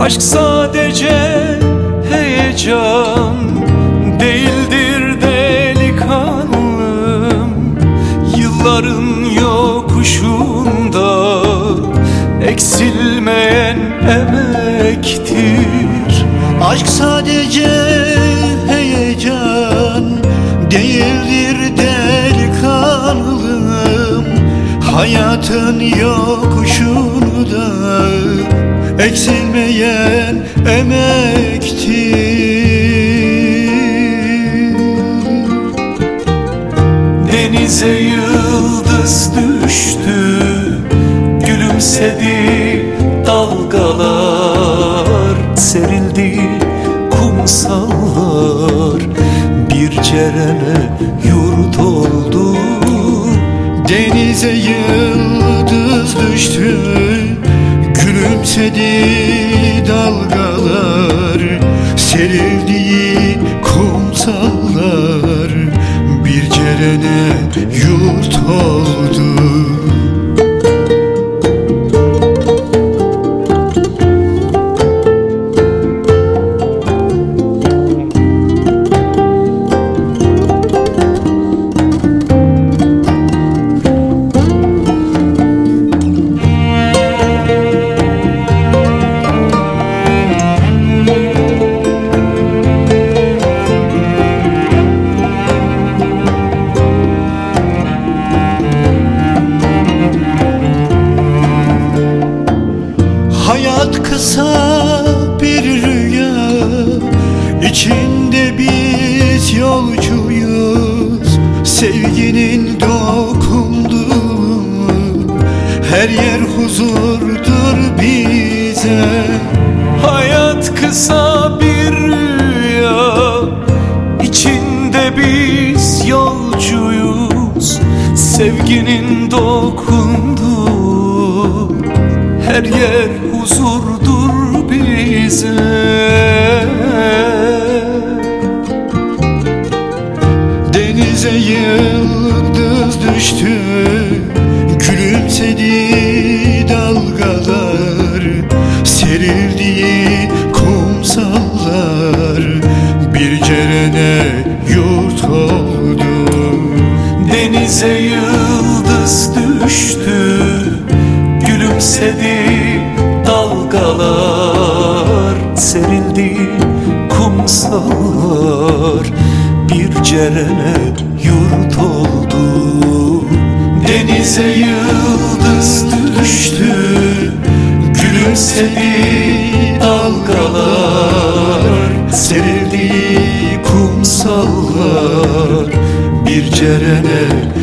Aşk sadece heyecan değildir delikanlım. Yılların yokuşunda eksilmeyen emektir. Aşk sadece heyecan değildir delikanlım. Hayatın yokuşunda eksilmeyen emektir. Denize yıldız düştü, gülümsedi dalgalar, serildi kumsallar, bir cerene yurt oldu. Denize yıldız düştü, gülümsedi dalgalar, serildi kumsallar, bir cerene yurt oldu. Hayat kısa bir rüya, içinde biz yolcuyuz. Sevginin dokunduğu her yer huzurdur bize. Hayat kısa bir rüya, içinde biz yolcuyuz. Sevginin dokunduğu her yer huzurdur bize. Denize yıldız düştü, gülümsedi dalgalar, serildi kumsallar, bir cerene yurt oldu. Denize yıldız düştü, gülümsedi dalgalar, serildi kumsallar, bir cerene yurt oldu. Denize yıldız düştü, gülümsedi dalgalar, serildi kumsallar, bir cerene